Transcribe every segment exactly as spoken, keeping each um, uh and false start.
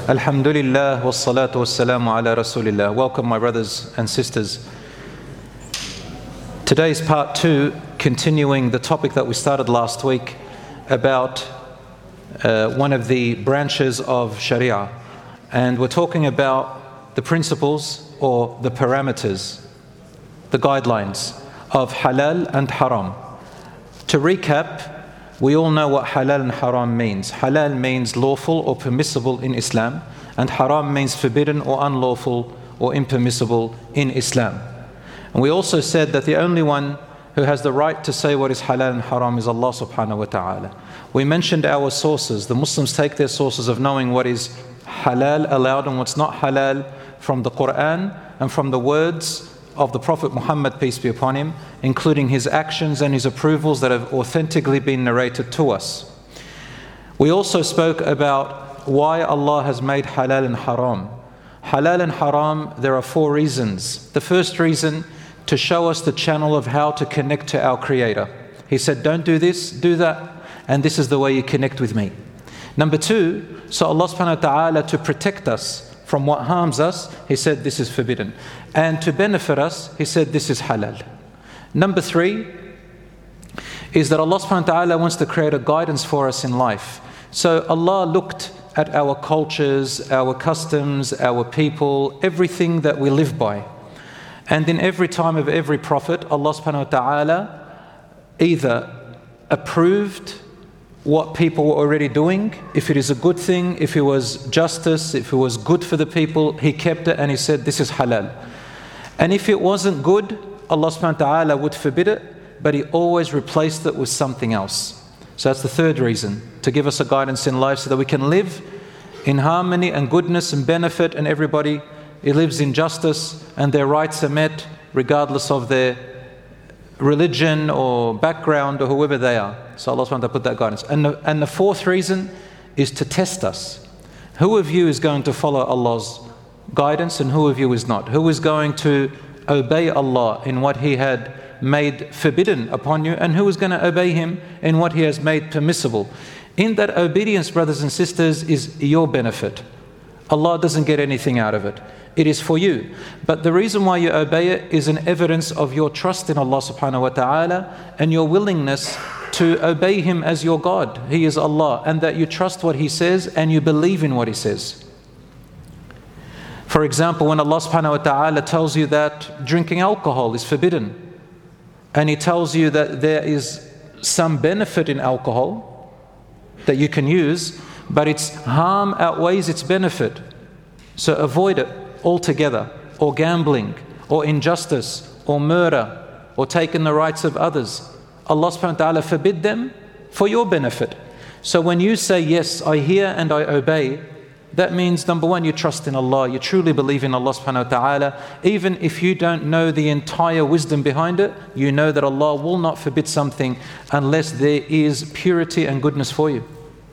Alhamdulillah, wassalatu wassalamu ala rasulillah. Welcome, my brothers and sisters. Today's part two, continuing the topic that we started last week about uh, one of the branches of Sharia. And we're talking about the principles or the parameters, the guidelines of halal and haram. To recap, we all know what halal and haram means. Halal means lawful or permissible in Islam, and haram means forbidden or unlawful or impermissible in Islam. And we also said that the only one who has the right to say what is halal and haram is Allah subhanahu wa ta'ala. We mentioned our sources. The Muslims take their sources of knowing what is halal allowed and what's not halal from the Quran and from the words of the Prophet Muhammad, peace be upon him, including his actions and his approvals that have authentically been narrated to us. We also spoke about why Allah has made halal and haram. Halal and haram, there are four reasons. The first reason, to show us the channel of how to connect to our Creator. He said, don't do this, do that, and this is the way you connect with me. Number two, so Allah subhanahu wa ta'ala, to protect us from what harms us, He said this is forbidden. And to benefit us, He said this is halal. Number three is that Allah subhanahu wa ta'ala wants to create a guidance for us in life. So Allah looked at our cultures, our customs, our people, everything that we live by. And in every time of every prophet, Allah subhanahu wa ta'ala either approved what people were already doing. If it is a good thing, if it was justice, if it was good for the people, He kept it and He said this is halal. And if it wasn't good, Allah subhanahu wa ta'ala would forbid it, but He always replaced it with something else. So that's the third reason, to give us a guidance in life so that we can live in harmony and goodness and benefit, and everybody He lives in justice and their rights are met regardless of their religion or background or whoever they are. So Allah subhanahu wa ta'ala put that guidance. And the, and the fourth reason is to test us. Who of you is going to follow Allah's guidance and who of you is not? Who is going to obey Allah in what He had made forbidden upon you, and who is going to obey Him in what He has made permissible? In that obedience, brothers and sisters, is your benefit. Allah doesn't get anything out of it. It is for you. But the reason why you obey it is an evidence of your trust in Allah subhanahu wa ta'ala and your willingness to obey Him as your God. He is Allah, and that you trust what He says and you believe in what He says. For example, when Allah subhanahu wa ta'ala tells you that drinking alcohol is forbidden, and He tells you that there is some benefit in alcohol that you can use, but its harm outweighs its benefit, so avoid it altogether, or gambling, or injustice, or murder, or taking the rights of others. Allah subhanahu wa ta'ala forbid them for your benefit. So when you say, yes, I hear and I obey, that means, number one, you trust in Allah, you truly believe in Allah subhanahu wa ta'ala. Even if you don't know the entire wisdom behind it, you know that Allah will not forbid something unless there is purity and goodness for you.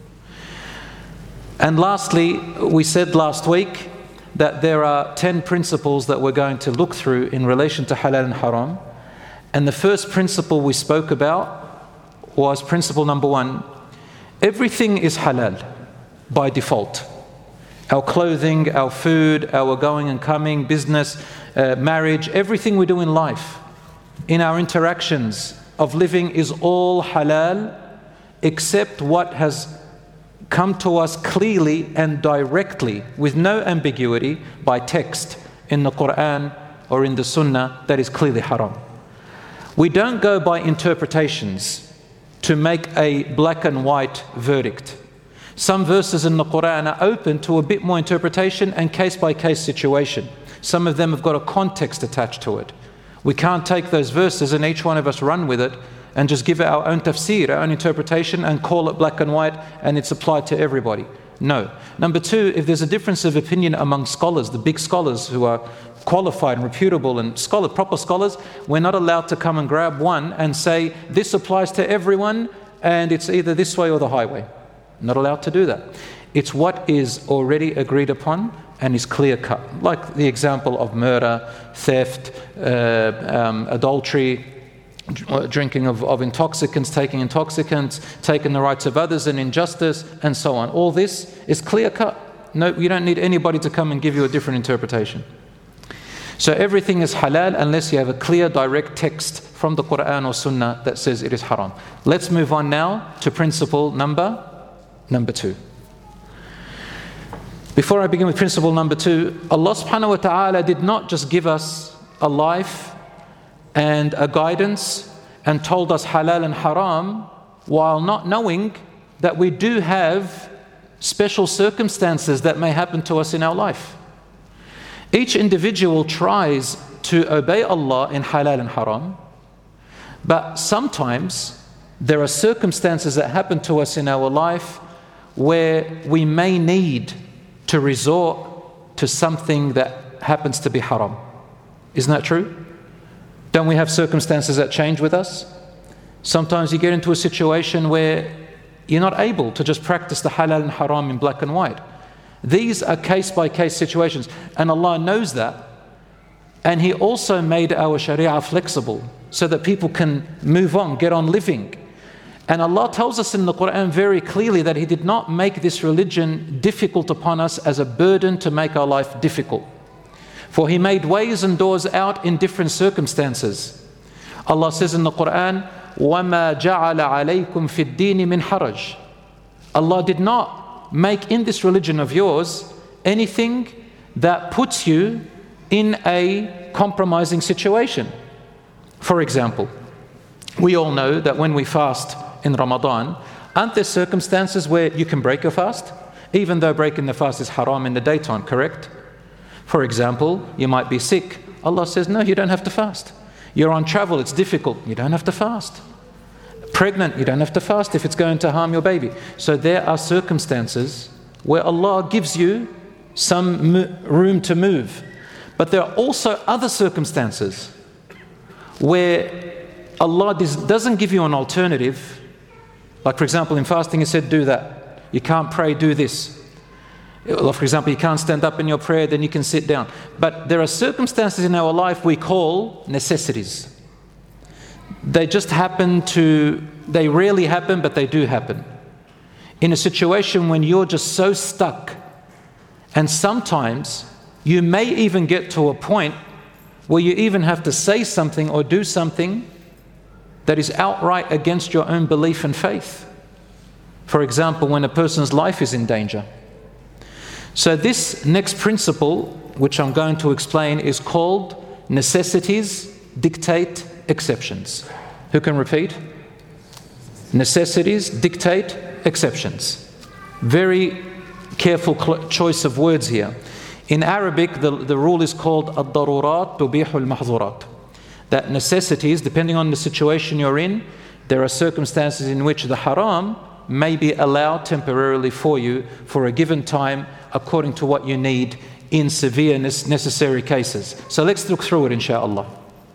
And lastly, we said last week that there are ten principles that we're going to look through in relation to halal and haram. And the first principle we spoke about was principle number one. Everything is halal by default. Our clothing, our food, our going and coming, business, uh, marriage, everything we do in life, in our interactions of living, is all halal, except what has come to us clearly and directly, with no ambiguity, by text in the Quran or in the Sunnah, that is clearly haram. We don't go by interpretations to make a black and white verdict. Some verses in the Quran are open to a bit more interpretation and case-by-case situation. Some of them have got a context attached to it. We can't take those verses and each one of us run with it and just give it our own tafsir, our own interpretation, and call it black and white and it's applied to everybody. No. Number two, if there's a difference of opinion among scholars, the big scholars who are qualified and reputable and scholar, proper scholars, we're not allowed to come and grab one and say, this applies to everyone and it's either this way or the highway. Not allowed to do that. It's what is already agreed upon and is clear cut. Like the example of murder, theft, uh, um, adultery, drinking of, of intoxicants, taking intoxicants, taking the rights of others and injustice, and so on. All this is clear cut. No, you don't need anybody to come and give you a different interpretation. So everything is halal unless you have a clear, direct text from the Quran or Sunnah that says it is haram. Let's move on now to principle number, number two. Before I begin with principle number two, Allah subhanahu wa ta'ala did not just give us a life and a guidance and told us halal and haram while not knowing that we do have special circumstances that may happen to us in our life. Each individual tries to obey Allah in halal and haram, but sometimes there are circumstances that happen to us in our life where we may need to resort to something that happens to be haram. Isn't that true? Don't we have circumstances that change with us? Sometimes you get into a situation where you're not able to just practice the halal and haram in black and white. These are case-by-case situations, and Allah knows that. And He also made our Sharia flexible so that people can move on, get on living. And Allah tells us in the Quran very clearly that He did not make this religion difficult upon us as a burden to make our life difficult. For He made ways and doors out in different circumstances. Allah says in the Quran, وَمَا جَعَلَ عَلَيْكُمْ فِي الدِّينِ مِنْ حَرَجٍ. Allah did not make in this religion of yours anything that puts you in a compromising situation. For example, we all know that when we fast in Ramadan, aren't there circumstances where you can break your fast? Even though breaking the fast is haram in the daytime, correct? For example, you might be sick. Allah says, no, you don't have to fast. You're on travel, it's difficult. You don't have to fast. Pregnant, you don't have to fast if it's going to harm your baby. So there are circumstances where Allah gives you some mo- room to move. But there are also other circumstances where Allah dis- doesn't give you an alternative. Like for example, in fasting He said, do that. You can't pray, do this. For example, you can't stand up in your prayer, then you can sit down. But there are circumstances in our life we call necessities. They just happen to, they rarely happen, but they do happen. In a situation when you're just so stuck, and sometimes you may even get to a point where you even have to say something or do something that is outright against your own belief and faith. For example, when a person's life is in danger. So this next principle, which I'm going to explain, is called necessities dictate exceptions. Who can repeat? Necessities dictate exceptions. Very careful cl- choice of words here. In Arabic, the, the rule is called ad-darurat tubihu al-mahzurat. That necessities, depending on the situation you're in, there are circumstances in which the haram may be allowed temporarily for you for a given time according to what you need in severe necessary cases. So let's look through it, inshallah.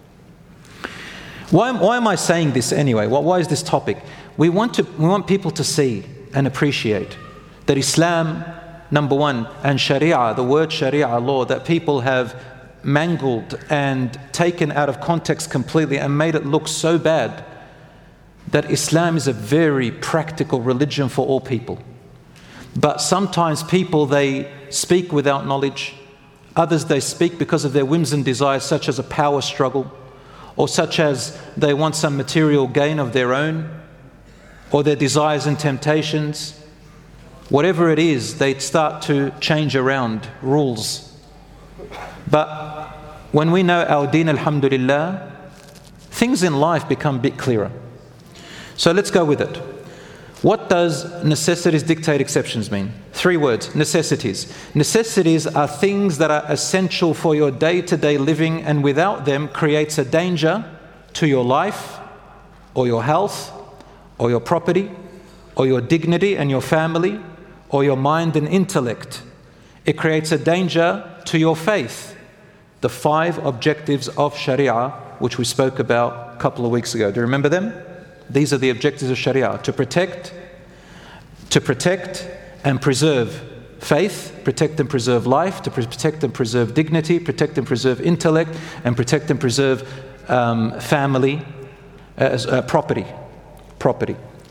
Why, why am I saying this anyway? Why, why is this topic? We want to, we want people to see and appreciate that Islam, number one, and Sharia, the word Sharia law, that people have mangled and taken out of context completely and made it look so bad, that Islam is a very practical religion for all people. But sometimes people, they speak without knowledge. Others, they speak because of their whims and desires, such as a power struggle, or such as they want some material gain of their own, or their desires and temptations. Whatever it is, they start to change around rules. But when we know our deen, alhamdulillah, things in life become a bit clearer. So let's go with it. What does necessities dictate exceptions mean? Three words, necessities. Necessities are things that are essential for your day-to-day living, and without them creates a danger to your life or your health or your property or your dignity and your family or your mind and intellect. It creates a danger to your faith. The five objectives of Sharia, which we spoke about a couple of weeks ago. Do you remember them? These are the objectives of Sharia: to protect, to protect and preserve faith, protect and preserve life, to protect and preserve dignity, protect and preserve intellect, and protect and preserve um, family, uh, uh, property, property.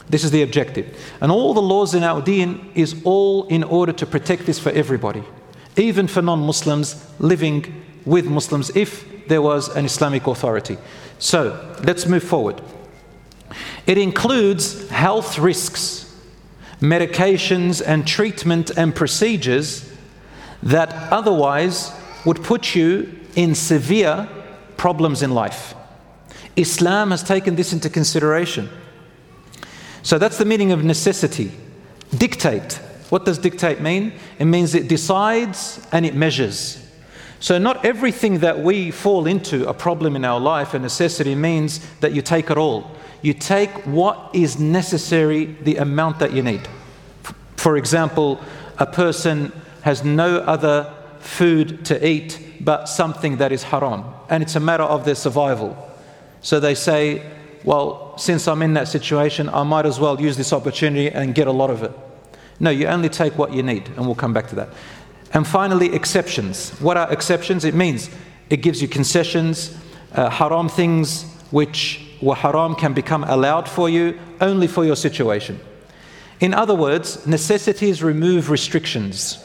This is the objective. And all the laws in our deen is all in order to protect this for everybody, even for non-Muslims living with Muslims if there was an Islamic authority. So let's move forward. It includes health risks, medications and treatment and procedures that otherwise would put you in severe problems in life. Islam has taken this into consideration. So that's the meaning of necessity. Dictate. What does dictate mean? It means it decides and it measures. So not everything that we fall into a problem in our life, a necessity, means that you take it all. You take what is necessary, the amount that you need. For example, a person has no other food to eat but something that is haram, and it's a matter of their survival. So they say, well, since I'm in that situation, I might as well use this opportunity and get a lot of it. No, you only take what you need, and we'll come back to that. And finally, exceptions. What are exceptions? It means it gives you concessions, uh, haram things which were haram can become allowed for you only for your situation. In other words, necessities remove restrictions.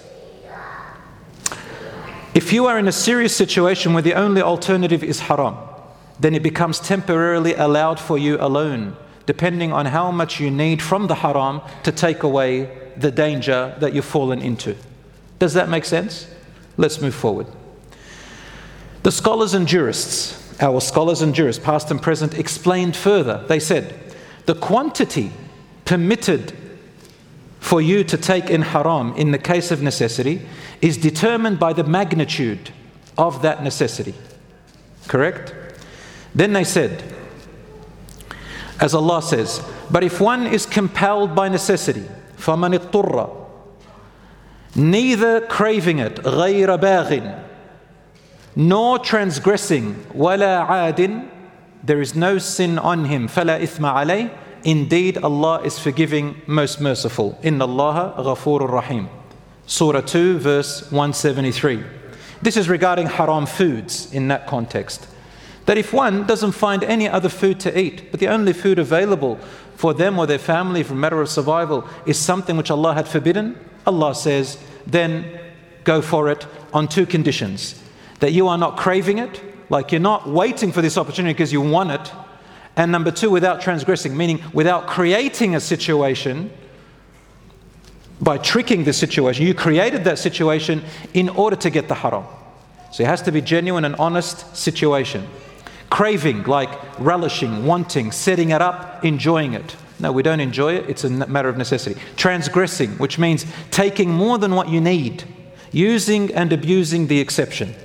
If you are in a serious situation where the only alternative is haram, then it becomes temporarily allowed for you alone, depending on how much you need from the haram to take away the danger that you've fallen into. Does that make sense? Let's move forward. The scholars and jurists, our scholars and jurists, past and present, explained further. They said, the quantity permitted for you to take in haram in the case of necessity is determined by the magnitude of that necessity. Correct? Then they said, as Allah says, but if one is compelled by necessity, فَمَنِ اضْطُرَّ, neither craving it, غَيْرَ بَاغٍ, nor transgressing, وَلَا عَادٍ, there is no sin on him, فَلَا إِثْمَ عَلَيْهِ, indeed Allah is forgiving, most merciful. إِنَّ اللَّهَ غَفُورٌ رَحِيمٌ. Surah two, verse one seventy-three. This is regarding haram foods in that context. That if one doesn't find any other food to eat, but the only food available for them or their family for a matter of survival is something which Allah had forbidden, Allah says, then go for it on two conditions. That you are not craving it, like you're not waiting for this opportunity because you want it. And number two, without transgressing, meaning without creating a situation by tricking the situation. You created that situation in order to get the haram. So it has to be genuine and honest situation. Craving, like relishing, wanting, setting it up, enjoying it. No, we don't enjoy it, it's a matter of necessity. Transgressing, which means taking more than what you need, using and abusing the exception.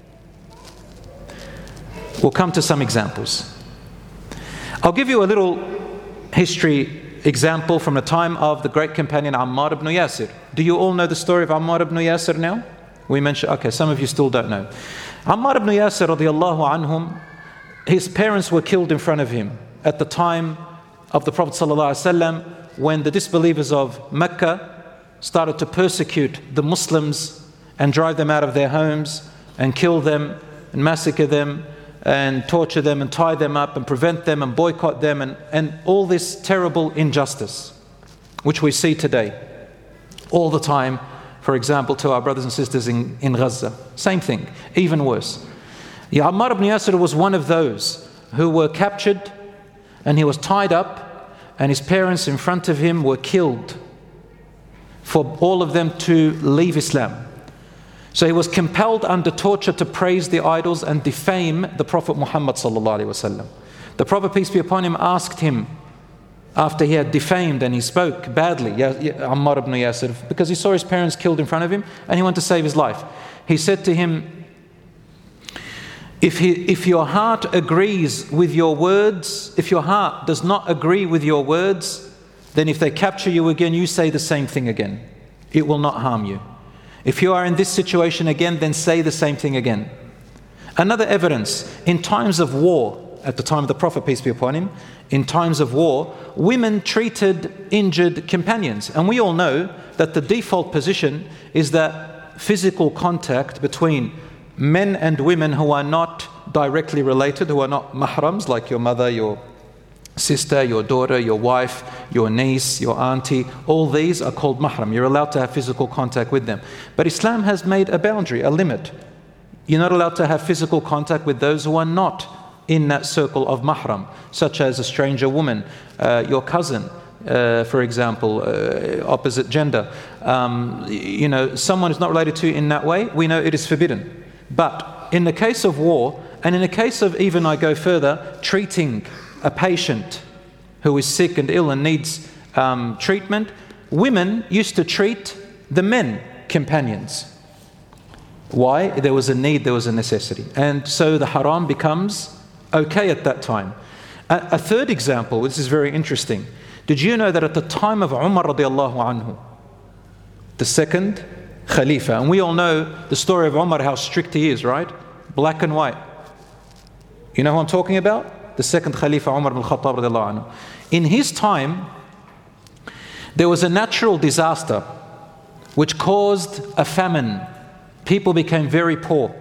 We'll come to some examples. I'll give you a little history example from the time of the great companion Ammar ibn Yasir. Do you all know the story of Ammar ibn Yasir now? We mentioned, okay, some of you still don't know. Ammar ibn Yasir radiallahu anhum, his parents were killed in front of him at the time of the Prophet ﷺ, when the disbelievers of Mecca started to persecute the Muslims and drive them out of their homes and kill them and massacre them and torture them and tie them up and prevent them and boycott them and, and all this terrible injustice which we see today all the time, for example, to our brothers and sisters in, in Gaza. Same thing, even worse. Yeah, Ammar ibn Yasir was one of those who were captured and he was tied up and his parents in front of him were killed for all of them to leave Islam. So he was compelled under torture to praise the idols and defame the Prophet Muhammad sallallahu alaihi wasallam. The Prophet, peace be upon him, asked him after he had defamed and he spoke badly, Ammar ibn Yasir, because he saw his parents killed in front of him and he wanted to save his life. He said to him, If, he, if your heart agrees with your words, if your heart does not agree with your words, then if they capture you again, you say the same thing again. It will not harm you. If you are in this situation again, then say the same thing again. Another evidence, in times of war, at the time of the Prophet, peace be upon him, in times of war, women treated injured companions. And we all know that the default position is that physical contact between men and women who are not directly related, who are not mahrams, like your mother, your sister, your daughter, your wife, your niece, your auntie, all these are called mahram. You're allowed to have physical contact with them. But Islam has made a boundary, a limit. You're not allowed to have physical contact with those who are not in that circle of mahram, such as a stranger woman, uh, your cousin, uh, for example, uh, opposite gender. Um, you know, someone who's not related to you in that way, we know it is forbidden. But in the case of war, and in the case of even, I go further, treating a patient who is sick and ill and needs um, treatment, women used to treat the men companions. Why? There was a need, there was a necessity. And so the haram becomes okay at that time. A, a third example, this is very interesting. Did you know that at the time of Umar radiallahu anhu, the second Khalifa, and we all know the story of Umar, how strict he is, right? Black and white. You know who I'm talking about? The second Khalifa, Umar ibn Khattab radiallahu anhu. In his time, there was a natural disaster which caused a famine. People became very poor.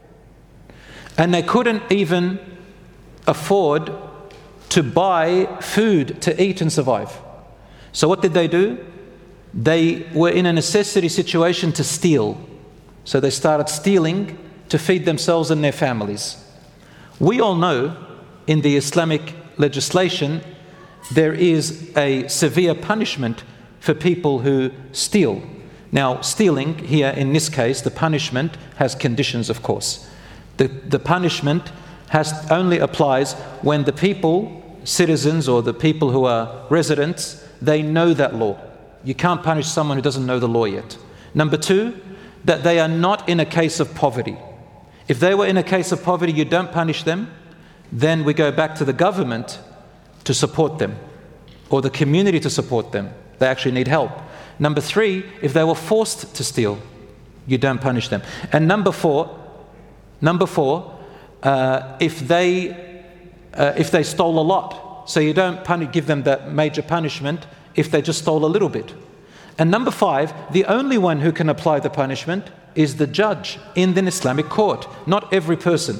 And they couldn't even afford to buy food to eat and survive. So what did they do? They were in a necessity situation to steal. So they started stealing to feed themselves and their families. We all know in the Islamic legislation there is a severe punishment for people who steal. Now, stealing here, in this case, the punishment has conditions, of course. The, the punishment has only applies when the people, citizens or the people who are residents, they know that law. You can't punish someone who doesn't know the law yet. Number two, that they are not in a case of poverty. If they were in a case of poverty, you don't punish them, then we go back to the government to support them, or the community to support them. They actually need help. Number three, if they were forced to steal, you don't punish them. And number four, number four, uh, if they uh, if they stole a lot, so you don't punish, give them that major punishment if they just stole a little bit. And number five, the only one who can apply the punishment is the judge in an Islamic court, not every person.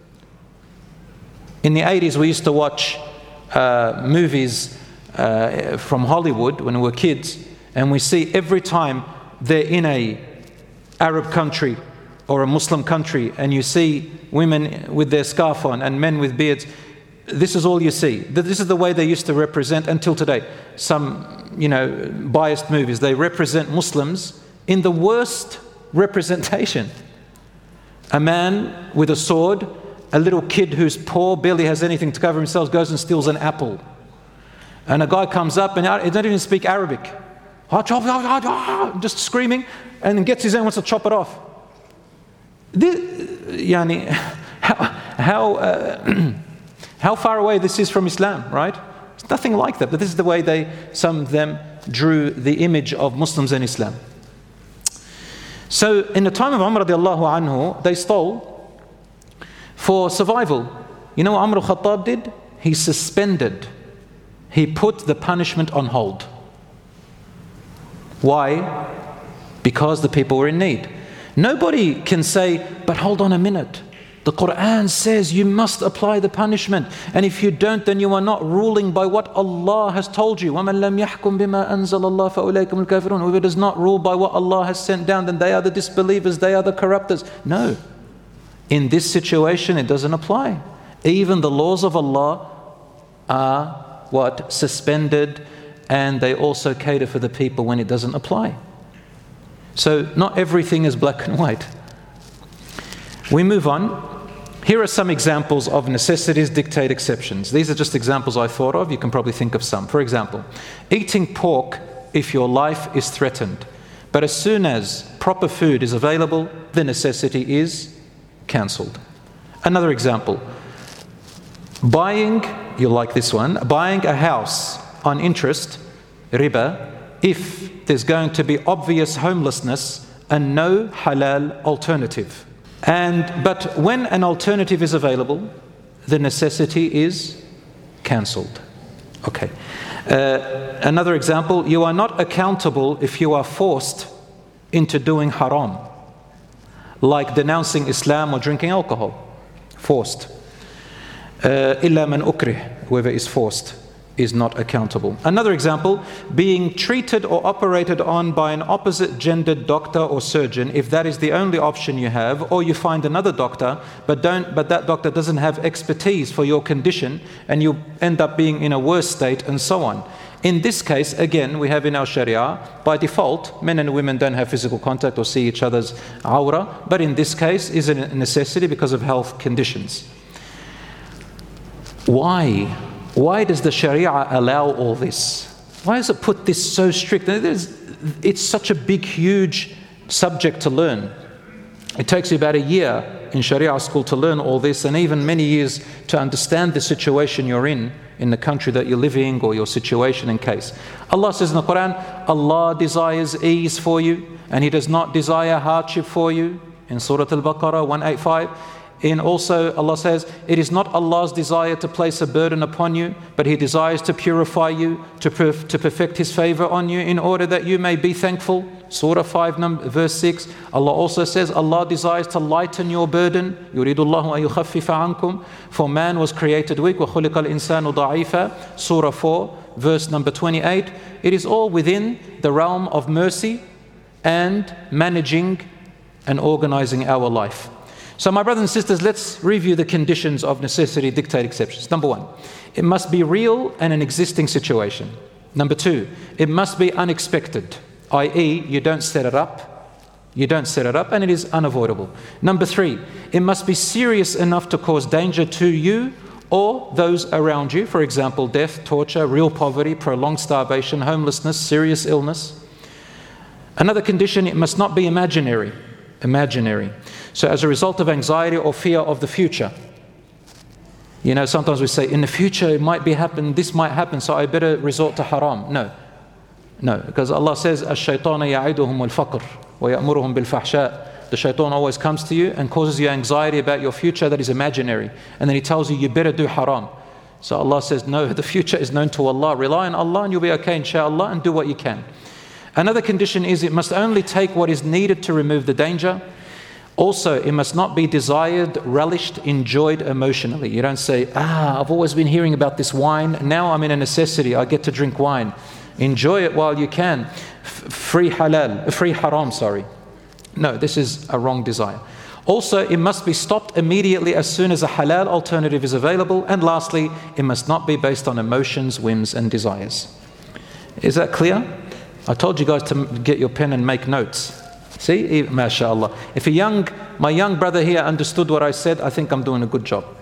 In the eighties, we used to watch uh, movies uh, from Hollywood when we were kids, and we see every time they're in a Arab country or a Muslim country and you see women with their scarf on and men with beards, this is all you see. This is the way they used to represent until today. Some, you know, biased movies, they represent Muslims in the worst representation. A man with a sword, a little kid who's poor, barely has anything to cover himself, goes and steals an apple. And a guy comes up and he doesn't even speak Arabic. Just screaming, and then gets his own, wants to chop it off. This, yani, how how, uh, how far away this is from Islam, right? It's nothing like that. But this is the way they, some of them, drew the image of Muslims and Islam. So in the time of Umar radiallahu anhu, they stole for survival. You know what Umar al-Khattab did? He suspended. He put the punishment on hold. Why? Because the people were in need. Nobody can say, but hold on a minute. The Quran says you must apply the punishment. And if you don't, then you are not ruling by what Allah has told you. وَمَنْ لَمْ يَحْكُمْ بِمَا أَنزَلَ اللَّهُ فَأُولَٰئِكَ هُمُ الْكَافِرُونَ. Whoever does not rule by what Allah has sent down, then they are the disbelievers, they are the corruptors. No. In this situation, it doesn't apply. Even the laws of Allah are what? Suspended, and they also cater for the people when it doesn't apply. So not everything is black and white. We move on. Here are some examples of necessities dictate exceptions. These are just examples I thought of. You can probably think of some. For example, eating pork if your life is threatened. But as soon as proper food is available, the necessity is cancelled. Another example. Buying, you'll like this one, buying a house on interest, riba, if there's going to be obvious homelessness and no halal alternative. And but when an alternative is available, the necessity is cancelled. Okay. Uh, another example, you are not accountable if you are forced into doing haram, like denouncing Islam or drinking alcohol. Forced. إِلَّا مَنْ أُكْرِهِ, whoever is forced is not accountable. Another example, being treated or operated on by an opposite gendered doctor or surgeon, if that is the only option you have, or you find another doctor, but don't, but that doctor doesn't have expertise for your condition, and you end up being in a worse state, and so on. In this case, again, we have in our Sharia, by default, men and women don't have physical contact or see each other's awra, but in this case is a necessity because of health conditions. Why? Why does the Sharia allow all this? Why does it put this so strict? It's such a big, huge subject to learn. It takes you about a year in Sharia school to learn all this, and even many years to understand the situation you're in, in the country that you're living, or your situation in case. Allah says in the Quran, Allah desires ease for you, and He does not desire hardship for you, in Surah Al-Baqarah one eighty-five. In also, Allah says, it is not Allah's desire to place a burden upon you, but He desires to purify you, to, perf- to perfect His favor on you, in order that you may be thankful. Surah five, number, verse six. Allah also says, Allah desires to lighten your burden. يُرِيدُ اللَّهُ أَن يُخَفِّفَ عَنْكُمْ. For man was created weak. وَخُلِقَ الْإِنسَانُ ضَعِيفًا. Surah four, verse number twenty-eight. It is all within the realm of mercy and managing and organizing our life. So my brothers and sisters, let's review the conditions of necessity, dictate, exceptions. Number one, it must be real and an existing situation. Number two, it must be unexpected, that is you don't set it up, you don't set it up and it is unavoidable. Number three, it must be serious enough to cause danger to you or those around you. For example, death, torture, real poverty, prolonged starvation, homelessness, serious illness. Another condition, it must not be imaginary. Imaginary. So as a result of anxiety or fear of the future. You know, sometimes we say, in the future it might be happen, this might happen, so I better resort to haram. No. No, because Allah says, الشَّيْطَانَ يَعِدُهُمُ الْفَقْرِ وَيَأْمُرُهُم بِالْفَحْشَاءِ. The shaitan always comes to you and causes you anxiety about your future that is imaginary. And then he tells you, you better do haram. So Allah says, no, the future is known to Allah. Rely on Allah and you'll be okay, inshallah, and do what you can. Another condition is it must only take what is needed to remove the danger. Also, it must not be desired, relished, enjoyed emotionally. You don't say, ah, I've always been hearing about this wine. Now I'm in a necessity. I get to drink wine. Enjoy it while you can. F- free halal, free haram, sorry. No, this is a wrong desire. Also, it must be stopped immediately as soon as a halal alternative is available. And lastly, it must not be based on emotions, whims, and desires. Is that clear? I told you guys to get your pen and make notes. See, mashallah. If a young, my young brother here understood what I said, I think I'm doing a good job.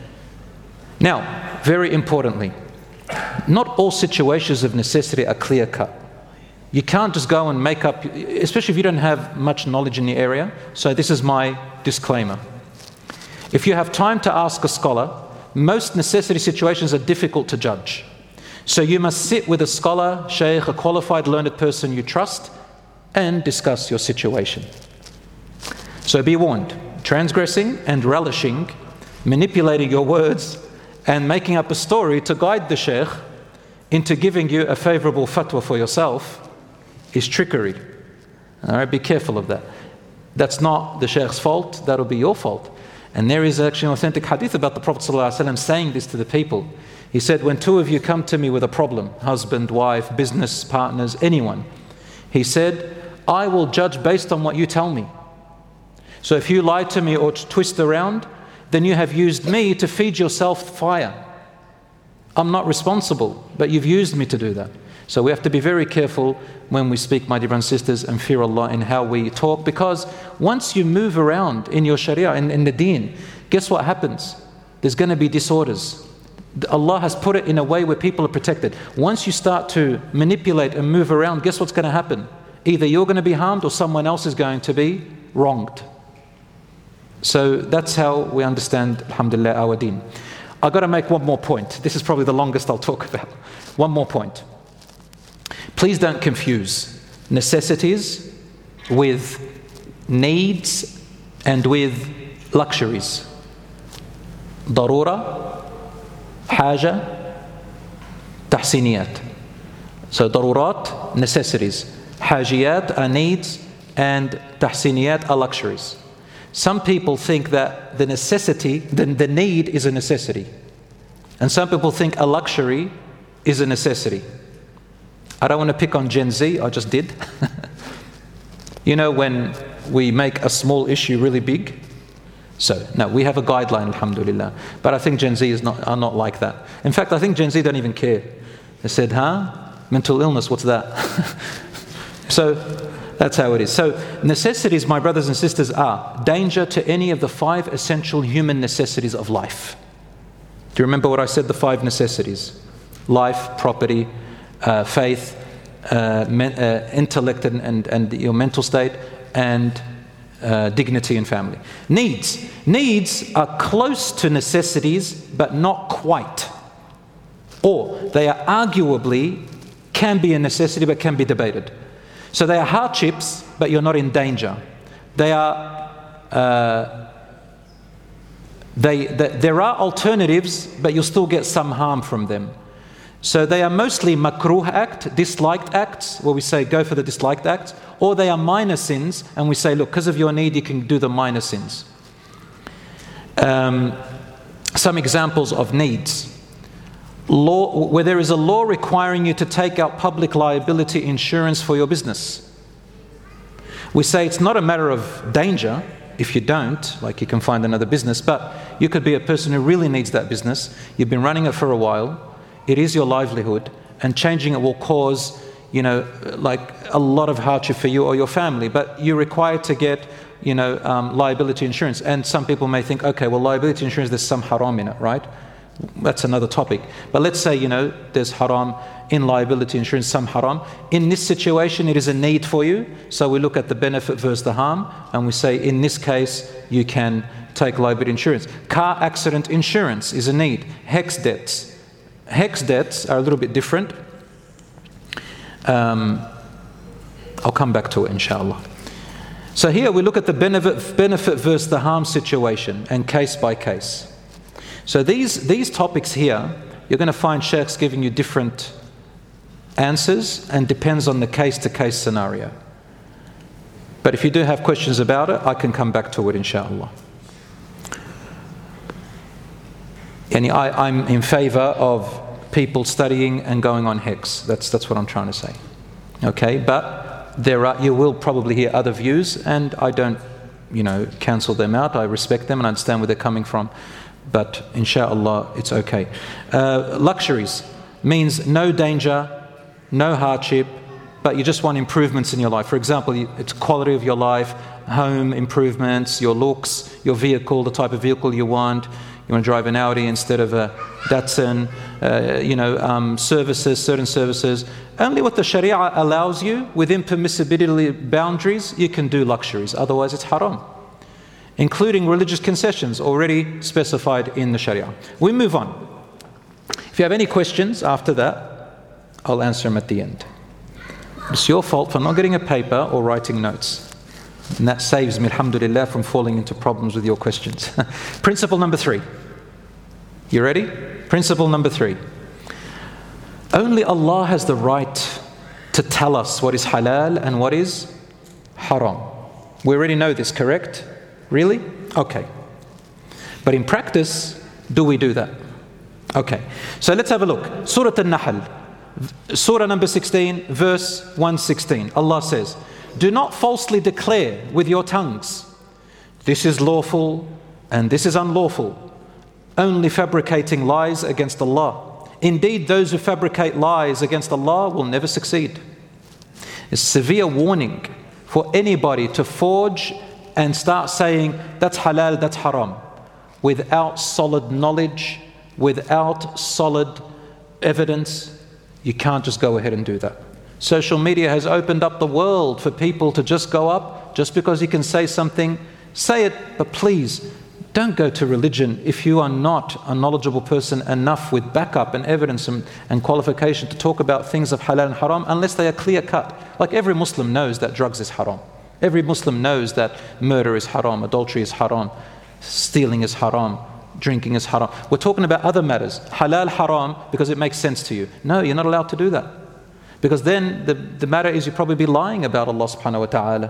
Now, very importantly, not all situations of necessity are clear cut. You can't just go and make up, especially if you don't have much knowledge in the area. So this is my disclaimer. If you have time to ask a scholar, most necessity situations are difficult to judge. So you must sit with a scholar, shaykh, a qualified learned person you trust, and discuss your situation. So be warned, transgressing and relishing, manipulating your words, and making up a story to guide the shaykh into giving you a favorable fatwa for yourself is trickery. All right, be careful of that. That's not the shaykh's fault, that'll be your fault. And there is actually an authentic hadith about the Prophet ﷺ saying this to the people. He said, when two of you come to me with a problem, husband, wife, business partners, anyone, he said, I will judge based on what you tell me. So if you lie to me or twist around, then you have used me to feed yourself fire. I'm not responsible, but you've used me to do that. So we have to be very careful when we speak, my dear brothers and sisters, and fear Allah in how we talk, because once you move around in your Sharia, in, in the deen, guess what happens? There's going to be disorders. Allah has put it in a way where people are protected. Once you start to manipulate and move around, guess what's going to happen? Either you're going to be harmed or someone else is going to be wronged. So that's how we understand, alhamdulillah, our deen. I've got to make one more point. This is probably the longest I'll talk about. One more point. Please don't confuse necessities with needs and with luxuries. Darura, haja, tahsiniyat. So darurat, necessities. Hajiyat are needs and tahsiniyat are luxuries. Some people think that the necessity, the, the need is a necessity. And some people think a luxury is a necessity. I don't want to pick on Gen Z, I just did. You know, when we make a small issue really big. So, no, we have a guideline, alhamdulillah. But I think Gen Z is not, are not like that. In fact, I think Gen Z don't even care. They said, huh? Mental illness, what's that? So, that's how it is. So, necessities, my brothers and sisters, are danger to any of the five essential human necessities of life. Do you remember what I said, the five necessities? Life, property, uh, faith, uh, men, uh, intellect and, and, and your mental state, and uh, dignity and family. Needs. Needs are close to necessities, but not quite. Or they are arguably, can be a necessity, but can be debated. So they are hardships, but you're not in danger. They are, uh, they, they, there are alternatives, but you'll still get some harm from them. So they are mostly makruh act, disliked acts, where we say go for the disliked acts, or they are minor sins, and we say, look, because of your need, you can do the minor sins. Um, some examples of needs. Law, where there is a law requiring you to take out public liability insurance for your business. We say it's not a matter of danger if you don't, like you can find another business, but you could be a person who really needs that business. You've been running it for a while. It is your livelihood, and changing it will cause, you know, like a lot of hardship for you or your family, but you're required to get, you know, um, liability insurance. And some people may think, okay, well, liability insurance, there's some haram in it, right? That's another topic. But let's say, you know, there's haram in liability insurance, some haram. In this situation, it is a need for you. So we look at the benefit versus the harm, and we say, in this case, you can take liability insurance. Car accident insurance is a need. Hex debts. Hex debts are a little bit different. Um, I'll come back to it, inshallah. So here we look at the benefit, benefit versus the harm situation, and case by case. So these, these topics here, you're going to find sheikhs giving you different answers, and depends on the case-to-case scenario. But if you do have questions about it, I can come back to it, inshallah. And I, I'm in favor of people studying and going on hex. That's, that's what I'm trying to say. Okay, but there are, you will probably hear other views, and I don't, you know, cancel them out. I respect them and understand where they're coming from. But inshallah, it's okay. Uh, luxuries means no danger, no hardship, but you just want improvements in your life. For example, it's quality of your life, home improvements, your looks, your vehicle, the type of vehicle you want. You want to drive an Audi instead of a Datsun, uh, you know, um, services, certain services. Only what the Sharia allows you, within permissibility boundaries, you can do luxuries. Otherwise, it's haram. Including religious concessions already specified in the Sharia. We move on. If you have any questions after that, I'll answer them at the end. It's your fault for not getting a paper or writing notes. And that saves me, alhamdulillah, from falling into problems with your questions. Principle number three. You ready? Principle number three. Only Allah has the right to tell us what is halal and what is haram. We already know this, correct? Really? Okay. But in practice, do we do that? Okay. So let's have a look. Surah An-Nahl, Surah number sixteen, verse one sixteen. Allah says, do not falsely declare with your tongues, this is lawful and this is unlawful, only fabricating lies against Allah. Indeed, those who fabricate lies against Allah will never succeed. It's a severe warning for anybody to forge and start saying that's halal, that's haram, without solid knowledge, without solid evidence. You can't just go ahead and do that. Social media has opened up the world for people to just go up, just because you can say something, say it, but please don't go to religion if you are not a knowledgeable person enough with backup and evidence and, and qualification to talk about things of halal and haram, unless they are clear cut. Like every Muslim knows that drugs is haram. Every Muslim knows that murder is haram, adultery is haram, stealing is haram, drinking is haram. We're talking about other matters. Halal, haram, because it makes sense to you. No, you're not allowed to do that. Because then the, the matter is you probably be lying about Allah subhanahu wa ta'ala.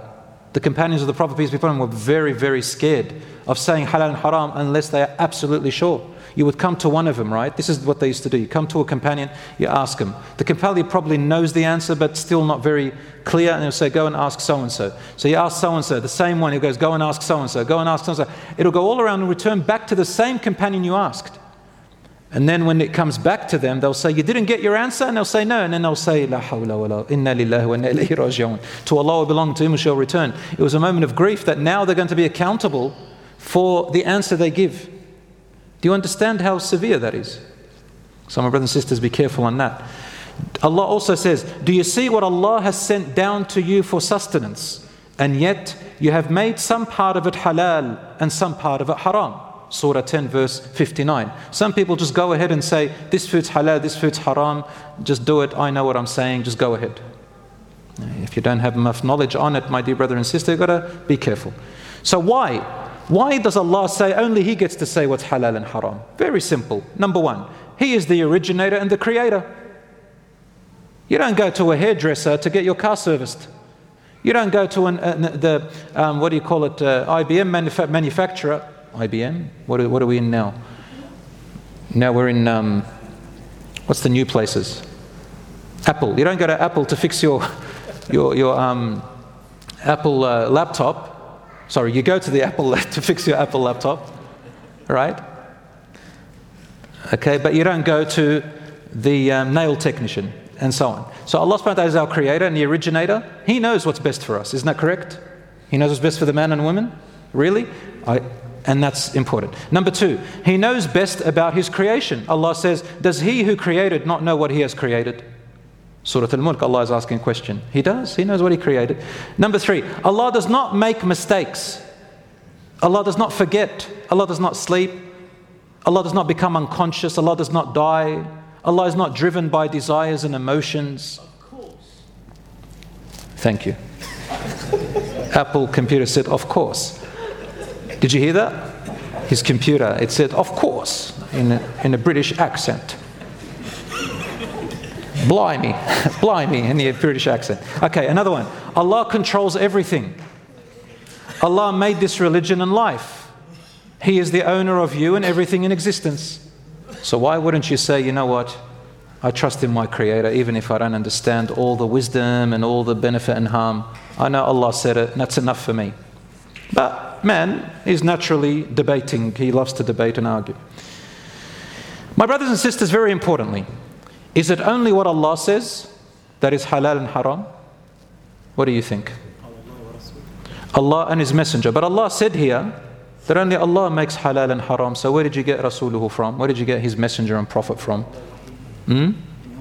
The companions of the Prophet, peace be upon him, were very, very scared of saying halal and haram unless they are absolutely sure. You would come to one of them, right? This is what they used to do. You come to a companion, you ask him. The companion probably knows the answer, but still not very clear, and he'll say, go and ask so-and-so. So you ask so-and-so, the same one, he goes, go and ask so-and-so, go and ask so-and-so. It'll go all around and return back to the same companion you asked. And then when it comes back to them, they'll say, you didn't get your answer? And they'll say, no. And then they'll say, La hawla wa la, inna lillahi wa inna ilayhi raji'un. To Allah will belong, to Him shall return. It was a moment of grief that now they're going to be accountable for the answer they give. Do you understand how severe that is? So my brothers and sisters, be careful on that. Allah also says, do you see what Allah has sent down to you for sustenance? And yet you have made some part of it halal and some part of it haram. Surah ten verse fifty-nine. Some people just go ahead and say, this food's halal, this food's haram. Just do it, I know what I'm saying, just go ahead. If you don't have enough knowledge on it, my dear brother and sister, you've got to be careful. So why? Why does Allah say only He gets to say what's halal and haram? Very simple. Number one, He is the originator and the creator. You don't go to a hairdresser to get your car serviced. You don't go to an, uh, the, um, what do you call it, uh, I B M manuf- manufacturer. I B M? What are, what are we in now? Now we're in, um, what's the new places? Apple. You don't go to Apple to fix your, your, your um, Apple uh, laptop. Sorry, you go to the Apple to fix your Apple laptop, right? Okay, but you don't go to the um, nail technician and so on. So Allah subhanahu wa ta'ala is our creator and the originator. He knows what's best for us, isn't that correct? He knows what's best for the man and woman? Really? I, and that's important. Number two, He knows best about His creation. Allah says, does He who created not know what He has created? Surah Al-Mulk, Allah is asking a question. He does. He knows what He created. Number three, Allah does not make mistakes. Allah does not forget. Allah does not sleep. Allah does not become unconscious. Allah does not die. Allah is not driven by desires and emotions. Of course. Thank you. Apple computer said, of course. Did you hear that? His computer, it said, of course, in a, in a British accent. Blimey, blimey in the British accent. Okay, another one. Allah controls everything. Allah made this religion and life. He is the owner of you and everything in existence. So why wouldn't you say, you know what? I trust in my Creator even if I don't understand all the wisdom and all the benefit and harm. I know Allah said it and that's enough for me. But man is naturally debating. He loves to debate and argue. My brothers and sisters, very importantly, is it only what Allah says that is halal and haram? What do you think? Allah and His Messenger. But Allah said here that only Allah makes halal and haram. So where did you get Rasuluhu from? Where did you get His Messenger and Prophet from? Hmm?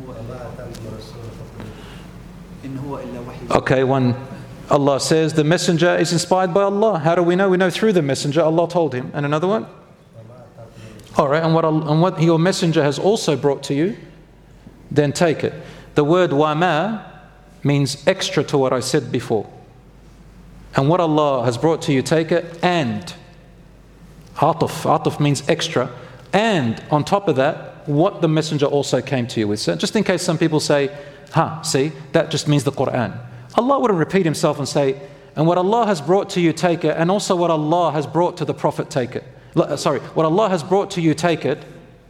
Okay, one, Allah says the Messenger is inspired by Allah. How do we know? We know through the Messenger. Allah told him. And another one? Alright, and what, and what your Messenger has also brought to you, then take it. The word wama means extra to what I said before. And what Allah has brought to you, take it. And atuf, atuf means extra. And on top of that, what the Messenger also came to you with. So just in case some people say, ha, see, that just means the Quran. Allah wouldn't repeat Himself and say, and what Allah has brought to you, take it. And also what Allah has brought to the Prophet, take it. Sorry, what Allah has brought to you, take it.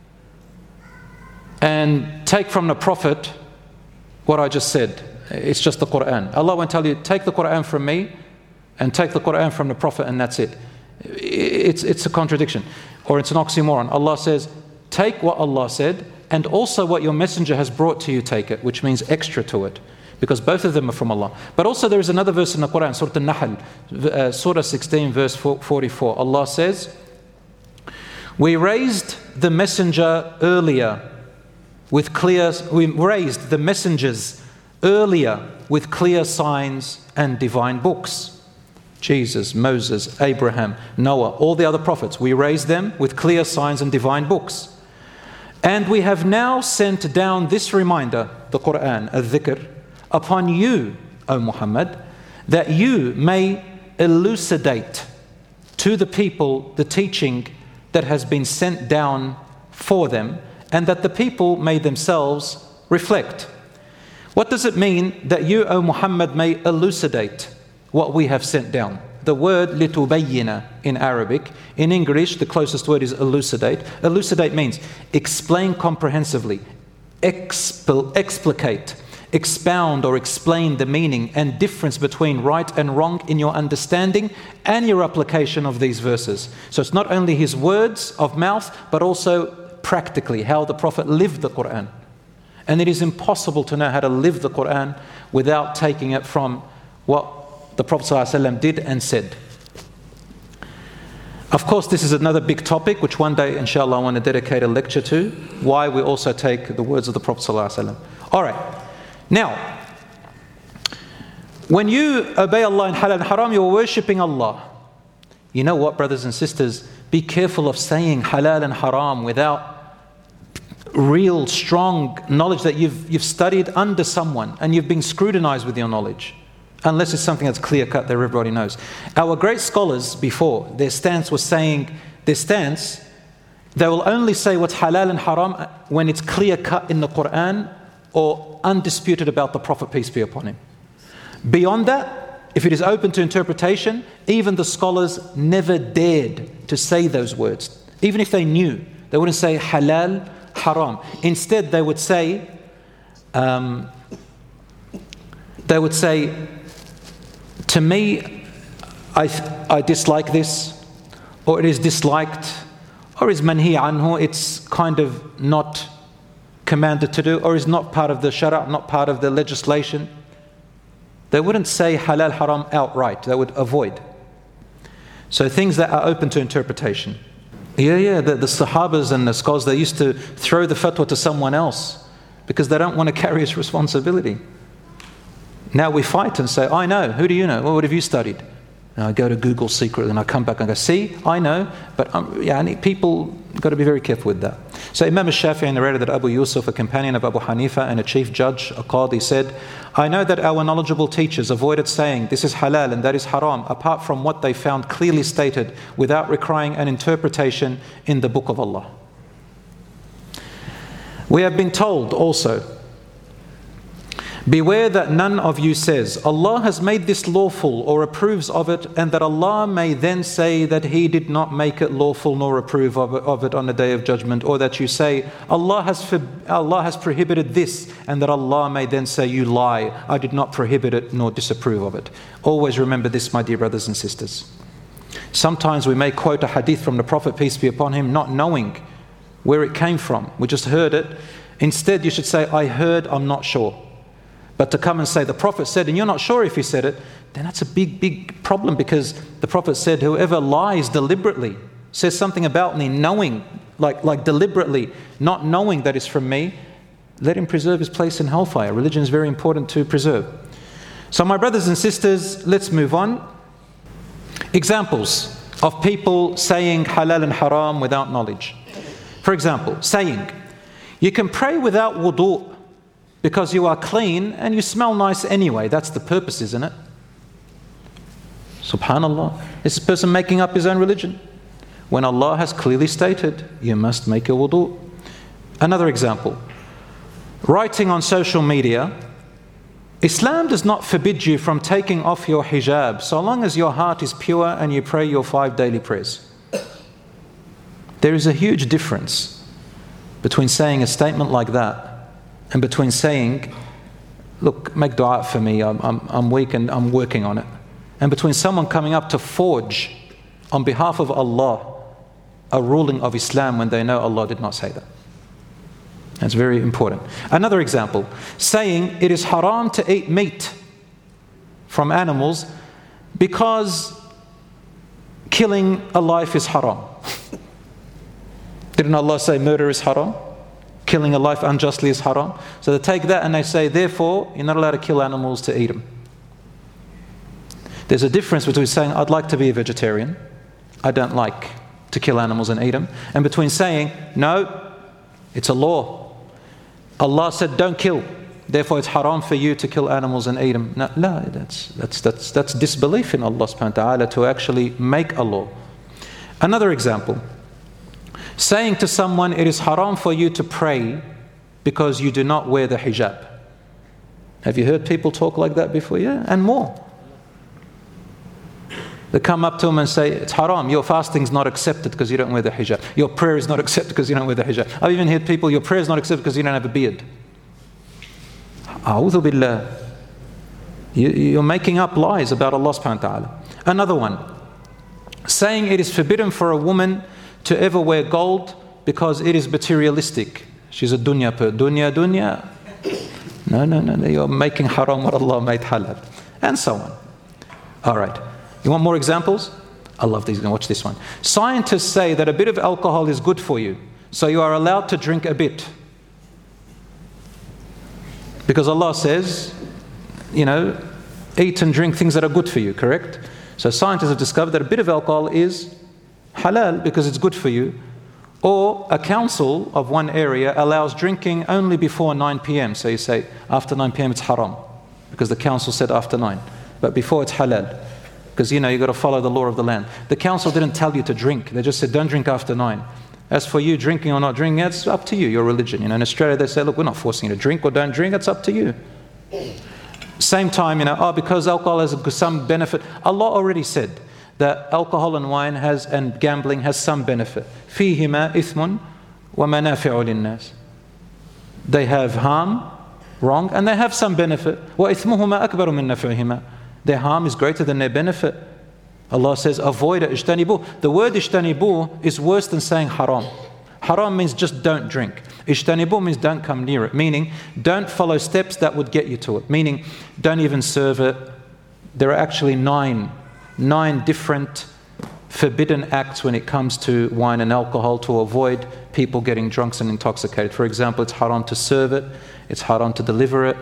And take from the Prophet what I just said. It's just the Quran. Allah won't tell you, take the Quran from me and take the Quran from the Prophet and that's it. It's, it's a contradiction or it's an oxymoron. Allah says, take what Allah said and also what your Messenger has brought to you, take it, which means extra to it. Because both of them are from Allah. But also there is another verse in the Quran, Surah An-Nahl, uh, Surah sixteen, verse forty-four. Allah says, we raised the Messenger earlier with clear, we raised the messengers earlier with clear signs and divine books. Jesus, Moses, Abraham, Noah, all the other prophets, we raised them with clear signs and divine books. And we have now sent down this reminder, the Quran, al-dhikr, upon you, O Muhammad, that you may elucidate to the people the teaching that has been sent down for them, and that the people may themselves reflect. What does it mean that you, O Muhammad, may elucidate? what we have sent down. The word لِتُبَيِّنَ in Arabic. In English, the closest word is elucidate. Elucidate means explain comprehensively, expl- explicate, expound or explain the meaning and difference between right and wrong in your understanding and your application of these verses. So it's not only his words of mouth, but also practically how the Prophet lived the Quran. And it is impossible to know how to live the Quran without taking it from what the Prophet ﷺ did and said. Of course, this is another big topic, which one day, inshallah, I want to dedicate a lecture to, why we also take the words of the Prophet ﷺ. All right. Now, when you obey Allah in halal and haram, you're worshipping Allah. You know what, brothers and sisters? Be careful of saying halal and haram without real strong knowledge that you've, you've studied under someone and you've been scrutinized with your knowledge. Unless it's something that's clear-cut that everybody knows. Our great scholars before, their stance was saying, their stance, they will only say what's halal and haram when it's clear-cut in the Quran or undisputed about the Prophet, peace be upon him. Beyond that, if it is open to interpretation, even the scholars never dared to say those words. Even if they knew, they wouldn't say halal, haram. Instead, they would say, um, they would say, to me, I, I dislike this, or it is disliked, or is manhi anhu, it's kind of not commanded to do, or is not part of the shara', not part of the legislation. They wouldn't say halal, haram outright. They would avoid. So things that are open to interpretation. Yeah, yeah, the, the Sahabas and the scholars, they used to throw the fatwa to someone else because they don't want to carry his responsibility. Now we fight and say, I know. Who do you know? Well, what have you studied? And I go to Google secretly and I come back and go, see, I know. But um, yeah, people got to be very careful with that. So Imam al-Shafi'i narrated that Abu Yusuf, a companion of Abu Hanifa and a chief judge, a qadi, said, I know that our knowledgeable teachers avoided saying this is halal and that is haram, apart from what they found clearly stated without requiring an interpretation in the book of Allah. We have been told also, beware that none of you says, Allah has made this lawful or approves of it, and that Allah may then say that He did not make it lawful nor approve of it, of it on the Day of Judgment, or that you say, Allah has, for, Allah has prohibited this, and that Allah may then say, you lie, I did not prohibit it nor disapprove of it. Always remember this, my dear brothers and sisters. Sometimes we may quote a hadith from the Prophet, peace be upon him, not knowing where it came from. We just heard it. Instead, you should say, I heard, I'm not sure. But to come and say the Prophet said, and you're not sure if he said it, then that's a big, big problem, because the Prophet said, whoever lies deliberately, says something about me, knowing, like, like deliberately, not knowing that it's from me, let him preserve his place in hellfire. Religion is very important to preserve. So my brothers and sisters, let's move on. Examples of people saying halal and haram without knowledge. For example, saying, you can pray without wudu' because you are clean and you smell nice anyway. That's the purpose, isn't it? Subhanallah. Is this person making up his own religion? When Allah has clearly stated, you must make a wudu. Another example. Writing on social media, Islam does not forbid you from taking off your hijab so long as your heart is pure and you pray your five daily prayers. There is a huge difference between saying a statement like that and between saying, look, make dua for me, I'm, I'm, I'm weak and I'm working on it. And between someone coming up to forge on behalf of Allah a ruling of Islam when they know Allah did not say that. That's very important. Another example, saying it is haram to eat meat from animals because killing a life is haram. Didn't Allah say murder is haram? Killing a life unjustly is haram. So they take that and they say, therefore, you're not allowed to kill animals to eat them. There's a difference between saying, I'd like to be a vegetarian, I don't like to kill animals and eat them, and between saying, no, it's a law. Allah said, don't kill, therefore it's haram for you to kill animals and eat them. No, no that's, that's, that's, that's disbelief in Allah subhanahu wa ta'ala to actually make a law. Another example. Saying to someone, it is haram for you to pray because you do not wear the hijab. Have you heard people talk like that before? Yeah, and more. They come up to him and say, it's haram, your fasting's not accepted because you don't wear the hijab. Your prayer is not accepted because you don't wear the hijab. I've even heard people, your prayer is not accepted because you don't have a beard. A'udhu billah. You, you're making up lies about Allah subhanahu wa ta'ala. Another one, saying it is forbidden for a woman to ever wear gold because it is materialistic. She's a dunya per dunya, dunya. No, no, no, no, you're making haram what Allah made halal. And so on. All right. You want more examples? I love these. Watch this one. Scientists say that a bit of alcohol is good for you, so you are allowed to drink a bit. Because Allah says, you know, eat and drink things that are good for you, correct? So scientists have discovered that a bit of alcohol is halal because it's good for you. Or a council of one area allows drinking only before nine p.m. So you say, after nine p.m. it's haram, because the council said after nine. But before it's halal. Because, you know, you've got to follow the law of the land. The council didn't tell you to drink. They just said, don't drink after nine. As for you drinking or not drinking, it's up to you, your religion. You know, in Australia, they say, look, we're not forcing you to drink or don't drink. It's up to you. Same time, you know, oh, because alcohol has some benefit. Allah already said that alcohol and wine has, and gambling has some benefit. فِيهِمَا إِثْمٌ وَمَنَافِعُ لِلنَّاسِ. They have harm, wrong, and they have some benefit. وَإِثْمُهُمَا أَكْبَرُ مِنْ نَفْعِهِمَا. Their harm is greater than their benefit. Allah says, avoid it, ijtanibu. The word ijtanibu is worse than saying haram. Haram means just don't drink. Ijtanibu means don't come near it, meaning don't follow steps that would get you to it, meaning don't even serve it. There are actually nine, nine different forbidden acts when it comes to wine and alcohol to avoid people getting drunk and intoxicated. For example, it's haram to serve it, it's haram to deliver it.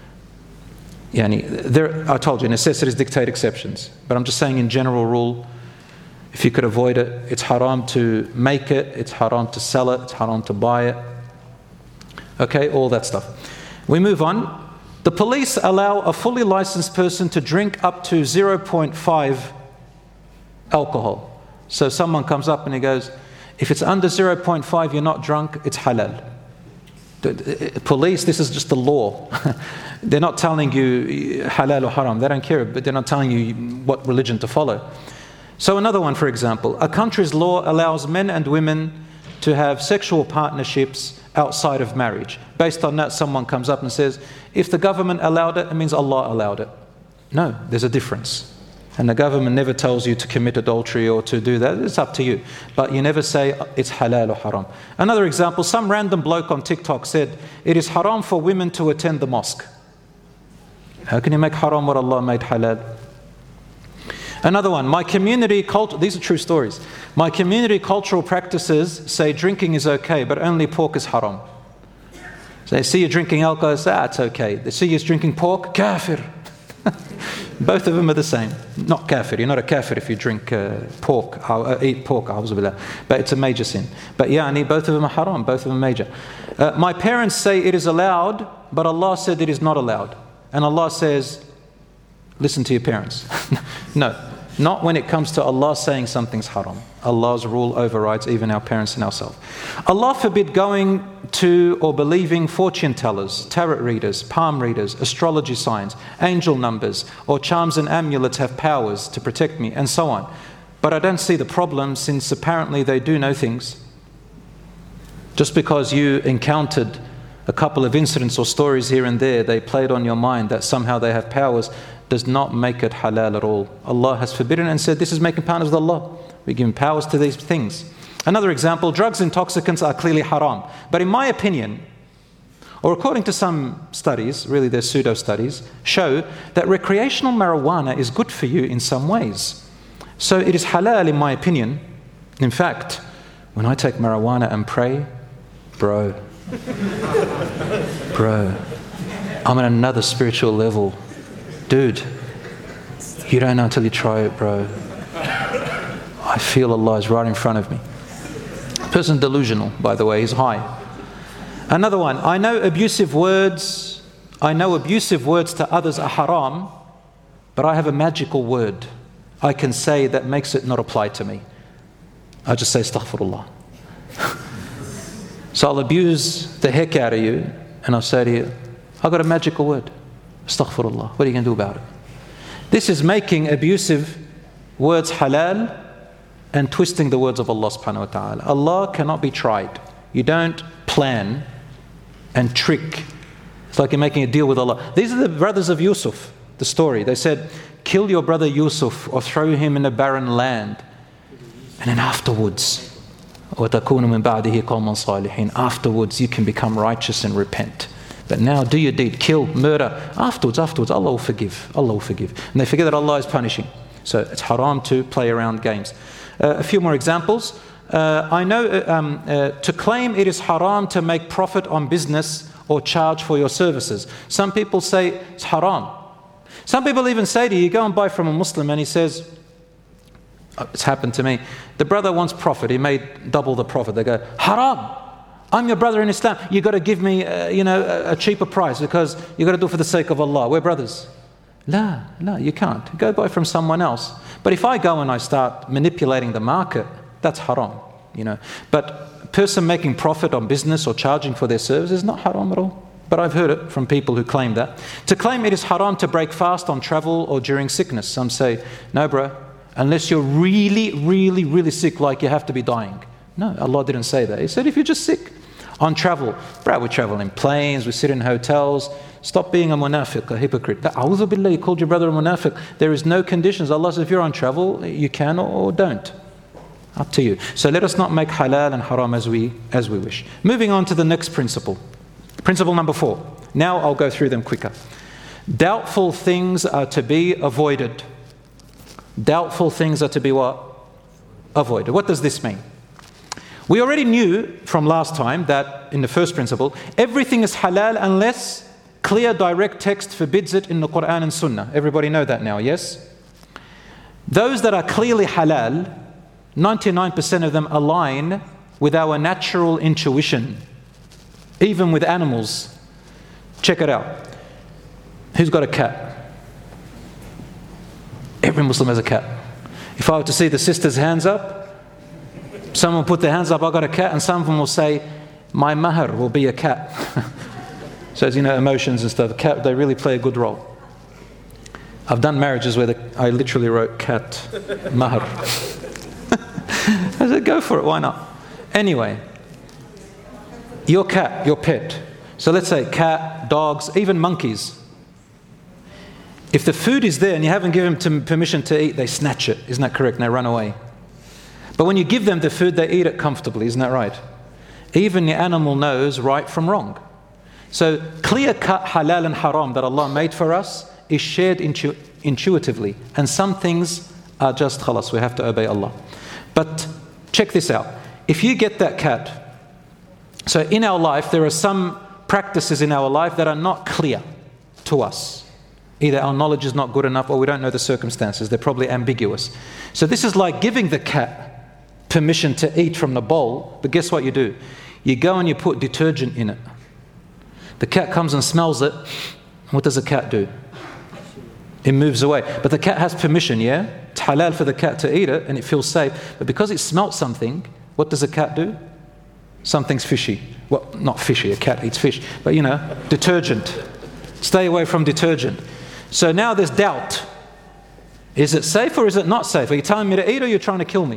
Yani, there, I told you, necessities dictate exceptions. But I'm just saying in general rule, if you could avoid it, it's haram to make it, it's haram to sell it, it's haram to buy it. Okay, all that stuff. We move on. The police allow a fully licensed person to drink up to zero point five alcohol. So someone comes up and he goes, if it's under zero point five, you're not drunk, it's halal. The police, this is just the law. They're not telling you halal or haram. They don't care, but they're not telling you what religion to follow. So another one, for example, a country's law allows men and women to have sexual partnerships outside of marriage. Based on that, someone comes up and says, if the government allowed it, it means Allah allowed it. No, there's a difference. And the government never tells you to commit adultery or to do that. It's up to you. But you never say it's halal or haram. Another example, some random bloke on TikTok said, it is haram for women to attend the mosque. How can you make haram what Allah made halal? Another one, my community culture, these are true stories. My community cultural practices say drinking is okay, but only pork is haram. So they see you drinking alcohol, say, ah, it's okay. They see you drinking pork, kafir. Both of them are the same. Not kafir. You're not a kafir if you drink uh, pork, uh, eat pork, but it's a major sin. But yani, both of them are haram, both of them are major. Uh, my parents say it is allowed, but Allah said it is not allowed. And Allah says, listen to your parents. No, not when it comes to Allah saying something's haram. Allah's rule overrides even our parents and ourselves. Allah forbid going to or believing fortune tellers, tarot readers, palm readers, astrology signs, angel numbers, or charms and amulets have powers to protect me, and so on. But I don't see the problem, since apparently they do know things. Just because you encountered a couple of incidents or stories here and there, they played on your mind that somehow they have powers, does not make it halal at all. Allah has forbidden and said, this is making partners with Allah. We give powers to these things. Another example, drugs, intoxicants are clearly haram. But in my opinion, or according to some studies, really they're pseudo-studies, show that recreational marijuana is good for you in some ways. So it is halal in my opinion. In fact, when I take marijuana and pray, bro, bro, I'm at another spiritual level. Dude, you don't know until you try it, bro. I feel Allah is right in front of me. Person delusional, by the way, he's high. Another one, I know abusive words, I know abusive words to others are haram, but I have a magical word I can say that makes it not apply to me. I just say astaghfirullah. So I'll abuse the heck out of you, and I'll say to you, I've got a magical word. Astaghfirullah. What are you going to do about it? This is making abusive words halal and twisting the words of Allah subhanahu wa ta'ala. Allah cannot be tried. You don't plan and trick. It's like you're making a deal with Allah. These are the brothers of Yusuf, the story. They said, kill your brother Yusuf or throw him in a barren land. And then afterwards, وَتَكُونُ مِنْ بَعْدِهِ قَوْمًا صَالِحِينَ, afterwards you can become righteous and repent. But now do your deed, kill, murder. Afterwards, afterwards, Allah will forgive. Allah will forgive. And they forget that Allah is punishing. So it's haram to play around games. Uh, a few more examples. Uh, I know uh, um, uh, to claim it is haram to make profit on business or charge for your services. Some people say it's haram. Some people even say to you, you go and buy from a Muslim and he says, it's happened to me, the brother wants profit, he made double the profit. They go, haram, I'm your brother in Islam, you've got to give me uh, you know, a, a cheaper price because you've got to do it for the sake of Allah, we're brothers. La, la, you can't. Go buy from someone else. But if I go and I start manipulating the market, that's haram, you know. But a person making profit on business or charging for their service is not haram at all. But I've heard it from people who claim that. To claim it is haram to break fast on travel or during sickness. Some say, no bro, unless you're really, really, really sick, like you have to be dying. No, Allah didn't say that. He said if you're just sick. On travel, bro, we travel in planes, we sit in hotels. Stop being a munafiq, a hypocrite. A'udhu billah, you called your brother a munafiq. There is no conditions. Allah says if you're on travel, you can or don't. Up to you. So let us not make halal and haram as we, as we wish. Moving on to the next principle. Principle number four. Now I'll go through them quicker. Doubtful things are to be avoided. Doubtful things are to be what? Avoided. What does this mean? We already knew from last time that in the first principle, everything is halal unless clear direct text forbids it in the Quran and Sunnah. Everybody know that now, yes? Those that are clearly halal, ninety-nine percent of them align with our natural intuition, even with animals. Check it out. Who's got a cat? Every Muslim has a cat. If I were to see the sisters' hands up, someone put their hands up, I got a cat, and some of them will say, my mahar will be a cat. So as you know, emotions and stuff, cat, they really play a good role. I've done marriages where the, I literally wrote cat mahar. I said, go for it, why not? Anyway, your cat, your pet. So let's say cat, dogs, even monkeys. If the food is there and you haven't given them permission to eat, they snatch it. Isn't that correct? And they run away. But when you give them the food, they eat it comfortably. Isn't that right? Even the animal knows right from wrong. So clear-cut halal and haram that Allah made for us is shared intu- intuitively. And some things are just khalas, we have to obey Allah. But check this out. If you get that cat, so in our life, there are some practices in our life that are not clear to us. Either our knowledge is not good enough or we don't know the circumstances. They're probably ambiguous. So this is like giving the cat permission to eat from the bowl, but guess what you do? You go and you put detergent in it. The cat comes and smells it. What does the cat do? It moves away. But the cat has permission, yeah? It's halal for the cat to eat it and it feels safe. But because it smelt something, what does a cat do? Something's fishy. Well, not fishy, a cat eats fish. But you know, detergent. Stay away from detergent. So now there's doubt. Is it safe or is it not safe? Are you telling me to eat or are you trying to kill me?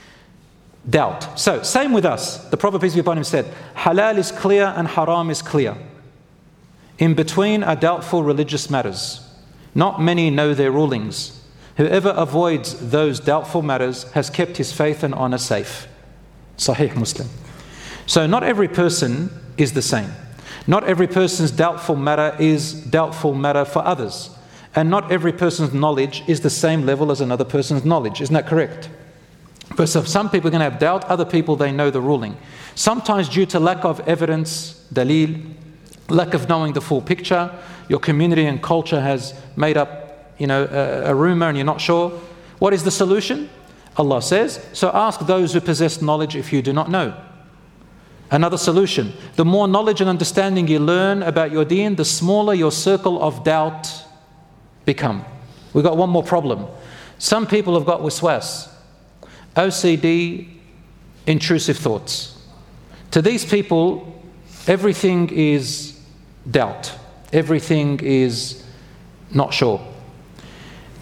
Doubt. So, same with us. The Prophet, peace be upon him, said, halal is clear and haram is clear. In between are doubtful religious matters. Not many know their rulings. Whoever avoids those doubtful matters has kept his faith and honor safe. Sahih Muslim. So not every person is the same. Not every person's doubtful matter is doubtful matter for others. And not every person's knowledge is the same level as another person's knowledge. Isn't that correct? But so some people are going to have doubt, other people, they know the ruling. Sometimes due to lack of evidence, dalil, lack of knowing the full picture, your community and culture has made up, you know, a, a rumor and you're not sure. What is the solution? Allah says, so ask those who possess knowledge if you do not know. Another solution, the more knowledge and understanding you learn about your deen, the smaller your circle of doubt become. We've got one more problem. Some people have got waswas, O C D, intrusive thoughts. To these people, everything is doubt. Everything is not sure.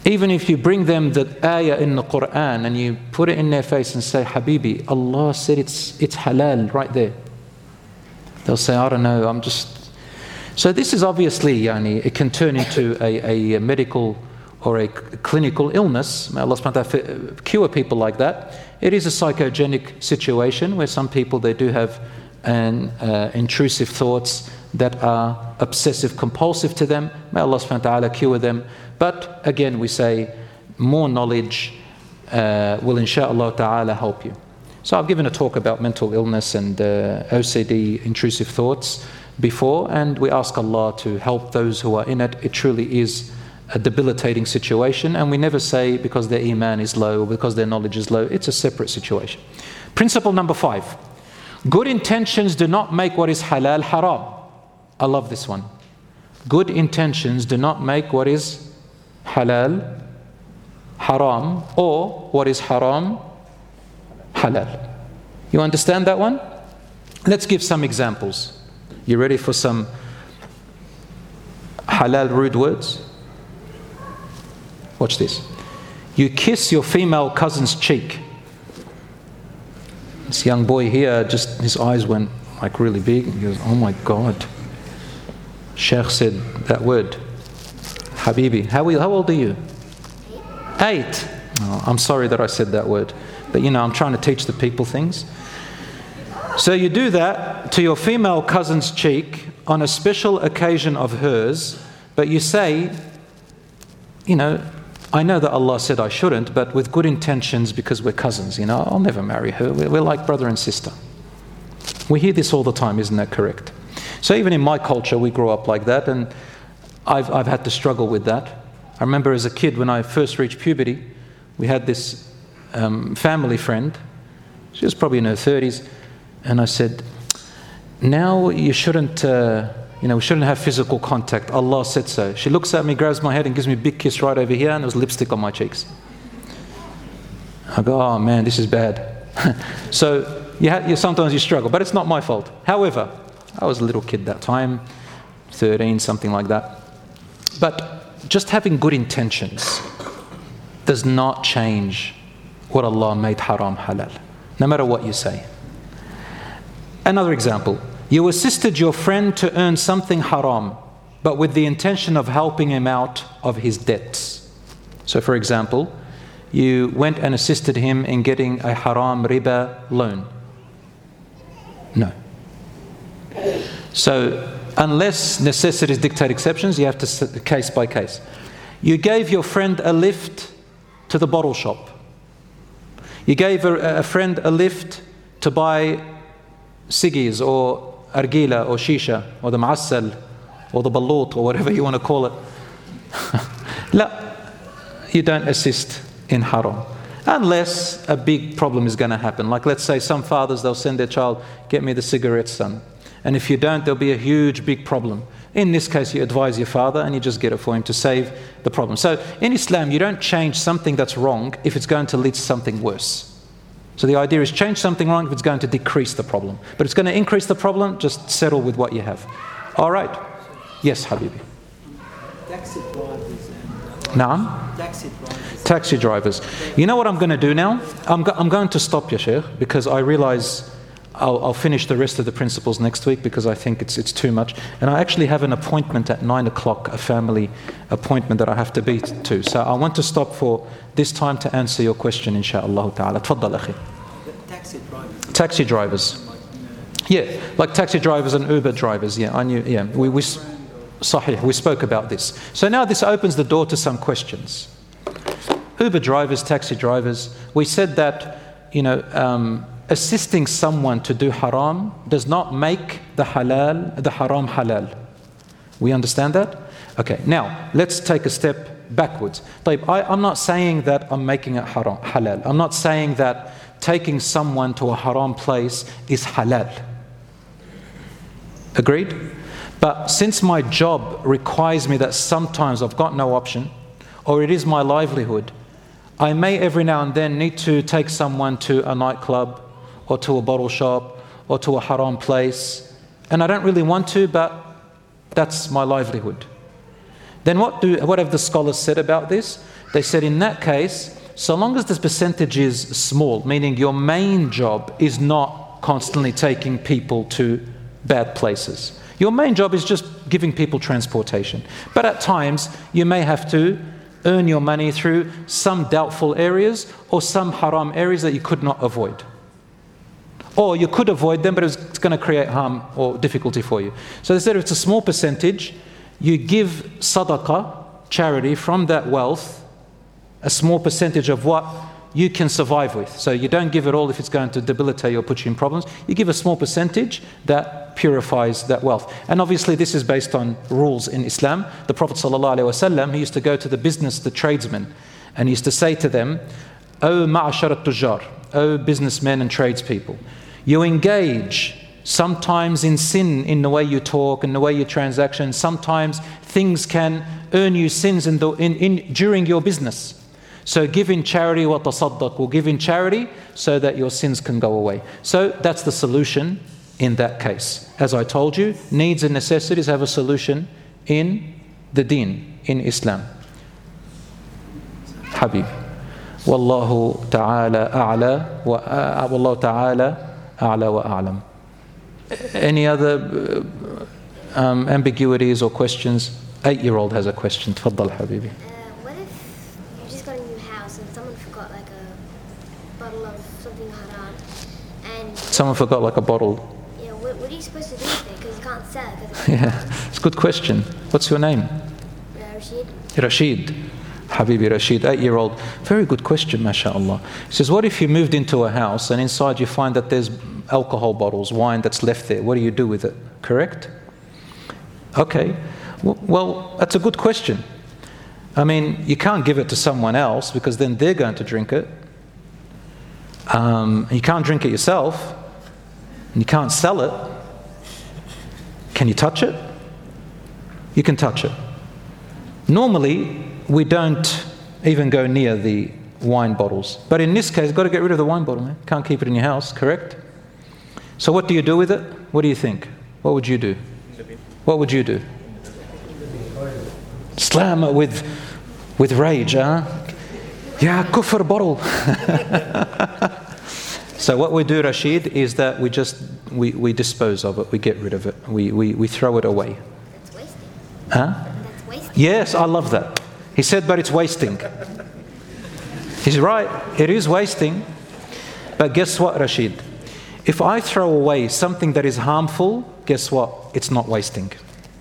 Even if you bring them the ayah in the Quran and you put it in their face and say, Habibi, Allah said it's, it's halal right there. They'll say, I don't know, I'm just... So this is obviously, yani, it can turn into a, a medical or a clinical illness. May Allah subhanahu wa ta'ala cure people like that. It is a psychogenic situation where some people, they do have an, uh, intrusive thoughts that are obsessive compulsive to them. May Allah subhanahu wa ta'ala cure them. But again, we say more knowledge uh, will insha'Allah ta'ala help you. So I've given a talk about mental illness and uh, O C D, intrusive thoughts before, and we ask Allah to help those who are in it. It truly is a debilitating situation, and we never say because their iman is low or because their knowledge is low. It's a separate situation. Principle number five. Good intentions do not make what is halal haram. I love this one. Good intentions do not make what is halal haram, or what is haram halal. You understand that one? Let's give some examples. You ready for some halal rude words? Watch this. You kiss your female cousin's cheek. This young boy here, just his eyes went like really big. He goes, oh my God. Sheikh said that word. Habibi. How, how old are you? Eight. Oh, I'm sorry that I said that word. But you know, I'm trying to teach the people things. So you do that to your female cousin's cheek on a special occasion of hers, but you say, you know, I know that Allah said I shouldn't, but with good intentions because we're cousins, you know, I'll never marry her. We're, we're like brother and sister. We hear this all the time, isn't that correct? So even in my culture, we grew up like that, and I've, I've had to struggle with that. I remember as a kid, when I first reached puberty, we had this um, family friend. She was probably in her thirties, and I said, now you shouldn't, uh, you know, we shouldn't have physical contact. Allah said so. She looks at me, grabs my head, and gives me a big kiss right over here, and there was lipstick on my cheeks. I go, oh man, this is bad. So you, ha- you sometimes you struggle, but it's not my fault. However, I was a little kid that time, thirteen, something like that. But just having good intentions does not change what Allah made haram halal, no matter what you say. Another example. You assisted your friend to earn something haram, but with the intention of helping him out of his debts. So for example, you went and assisted him in getting a haram riba loan. No. So unless necessities dictate exceptions, you have to set case by case. You gave your friend a lift to the bottle shop. You gave a, a friend a lift to buy ciggies or argila or shisha or the ma'assal or the balut or whatever you want to call it. La, you don't assist in haram. Unless a big problem is going to happen. Like let's say some fathers, they'll send their child, get me the cigarettes, son. And if you don't, there'll be a huge, big problem. In this case, you advise your father and you just get it for him to save the problem. So in Islam, you don't change something that's wrong if it's going to lead to something worse. So the idea is change something wrong if it's going to decrease the problem. But it's going to increase the problem, just settle with what you have. All right. Yes, Habibi. Taxi drivers and... Naam? Taxi drivers. Taxi drivers. You know what I'm going to do now? I'm, go- I'm going to stop you, Sheikh, because I realize I'll, I'll finish the rest of the principles next week because I think it's it's too much. And I actually have an appointment at nine o'clock, a family appointment that I have to be to. So I want to stop for this time to answer your question, insha'Allah ta'ala. Tfaddal, akhi. Taxi drivers. Taxi drivers. Yeah, like taxi drivers and Uber drivers. Yeah, I knew. Yeah, we we sahih, we spoke about this. So now this opens the door to some questions. Uber drivers, taxi drivers. We said that, you know, um, assisting someone to do haram does not make the halal, the haram halal. We understand that? Okay, now let's take a step backwards. I, I'm not saying that I'm making it haram, halal. I'm not saying that taking someone to a haram place is halal. Agreed? But since my job requires me that sometimes I've got no option, or it is my livelihood, I may every now and then need to take someone to a nightclub or to a bottle shop or to a haram place, and I don't really want to, but that's my livelihood. Then what do what have the scholars said about this? They said in that case, so long as this percentage is small, meaning your main job is not constantly taking people to bad places. Your main job is just giving people transportation. But at times, you may have to earn your money through some doubtful areas or some haram areas that you could not avoid. Or you could avoid them, but it's going to create harm or difficulty for you. So they said if it's a small percentage, you give sadaqah, charity, from that wealth, a small percentage of what you can survive with. So you don't give it all if it's going to debilitate you or put you in problems. You give a small percentage that purifies that wealth. And obviously this is based on rules in Islam. The Prophet ﷺ, he used to go to the business, the tradesmen, and he used to say to them, O ma'ashar al-tujjar, O businessmen and tradespeople, you engage sometimes in sin in the way you talk, in the way you transaction. Sometimes things can earn you sins in the, in, in, during your business. So give in charity wa tasaddaq, or give in charity so that your sins can go away. So that's the solution in that case. As I told you, needs and necessities have a solution in the deen, in Islam. Habib. Wallahu ta'ala a'la wa wallahu ta'ala a'la wa a'lam. Any other uh, um, ambiguities or questions? Eight-year-old has a question. Tfaddal, Habibi. Uh, what if you just got a new house and someone forgot like a bottle of something haram, and Someone forgot like a bottle. yeah, what, what are you supposed to do with it? Because you can't sell it. 'cause it's Yeah, it's a good question. What's your name? uh, Rashid. Rashid. Habibi Rashid, eight-year-old. Very good question, mashallah. He says, what if you moved into a house and inside you find that there's alcohol bottles, wine that's left there? What do you do with it? Correct? Okay. Well, that's a good question. I mean, you can't give it to someone else because then they're going to drink it. Um, you can't drink it yourself. And you can't sell it. Can you touch it? You can touch it. Normally, we don't even go near the wine bottles. But in this case, you've got to get rid of the wine bottle, man. Can't keep it in your house, correct? So what do you do with it? What do you think? What would you do? What would you do? Slam it with, with rage, huh? Yeah, kufr bottle. So what we do, Rashid, is that we just, we, we dispose of it. We get rid of it. We, we, we throw it away. That's wasting. Huh? That's wasting. Yes, I love that. He said, but it's wasting. He's right, it is wasting. But guess what, Rashid? If I throw away something that is harmful, guess what? It's not wasting.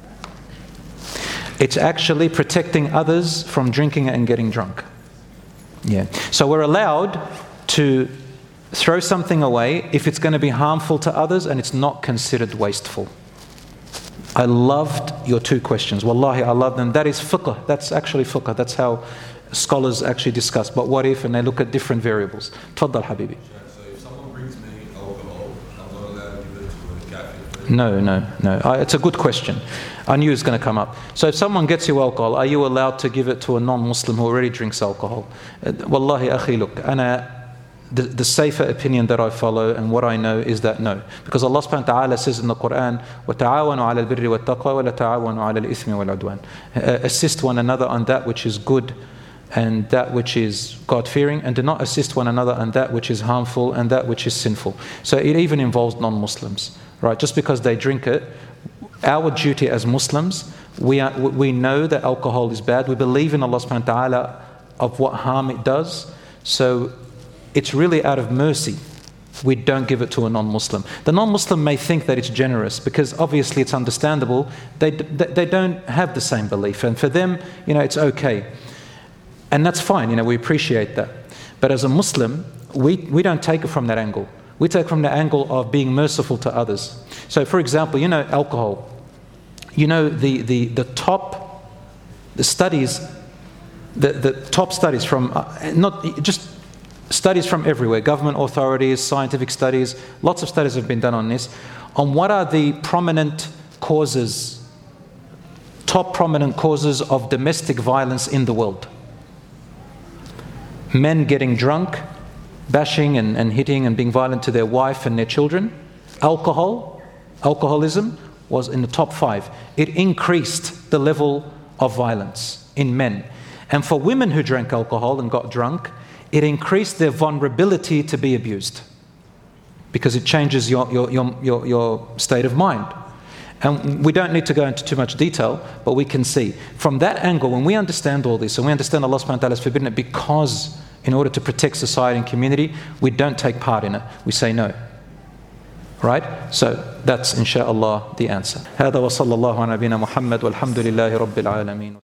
It's actually protecting others from drinking it and getting drunk. Yeah. So we're allowed to throw something away if it's going to be harmful to others and it's not considered wasteful. I loved your two questions. Wallahi, I love them. That is fiqh. That's actually fiqh. That's how scholars actually discuss. But what if, and they look at different variables. Tfaddal, Habibi. So if someone brings me alcohol, I'm not allowed to give it to a kafir? No, no, no. I, it's a good question. I knew it was going to come up. So if someone gets you alcohol, are you allowed to give it to a non-Muslim who already drinks alcohol? Uh, Wallahi, akhi, look, ana, the, the safer opinion that I follow and what I know is that no. Because Allah subhanahu wa ta'ala says in the Quran, وَتَعَاوَنُوا عَلَى الْبِرِّ وَالتَّقْوَى وَلَا تَعَاوَنُوا عَلَى الْإِثْمِ وَالْعُدْوَانِ. Assist one another on that which is good and that which is God-fearing, and do not assist one another on that which is harmful and that which is sinful. So it even involves non-Muslims, right? Just because they drink it, our duty as Muslims, we are, we know that alcohol is bad. We believe in Allah subhanahu wa ta'ala of what harm it does. So it's really out of mercy we don't give it to a non-Muslim. The non-Muslim may think that it's generous because obviously it's understandable. They, they don't have the same belief, and for them, you know, it's okay. And that's fine, you know, we appreciate that. But as a Muslim, we, we don't take it from that angle. We take it from the angle of being merciful to others. So for example, you know, alcohol. You know, the, the, the top the studies, the, the top studies from, uh, not just studies from everywhere, government authorities, scientific studies, lots of studies have been done on this, on what are the prominent causes, top prominent causes of domestic violence in the world. Men getting drunk, bashing and, and hitting and being violent to their wife and their children. Alcohol, alcoholism was in the top five. It increased the level of violence in men. And for women who drank alcohol and got drunk, it increased their vulnerability to be abused, because it changes your, your, your, your, your state of mind. And we don't need to go into too much detail, but we can see. From that angle, when we understand all this, and we understand Allah subhanahu wa ta'ala has forbidden it because in order to protect society and community, we don't take part in it. We say no. Right? So that's inshallah the answer. هذا وصلى الله على نبينا محمد والحمد لله رب العالمين.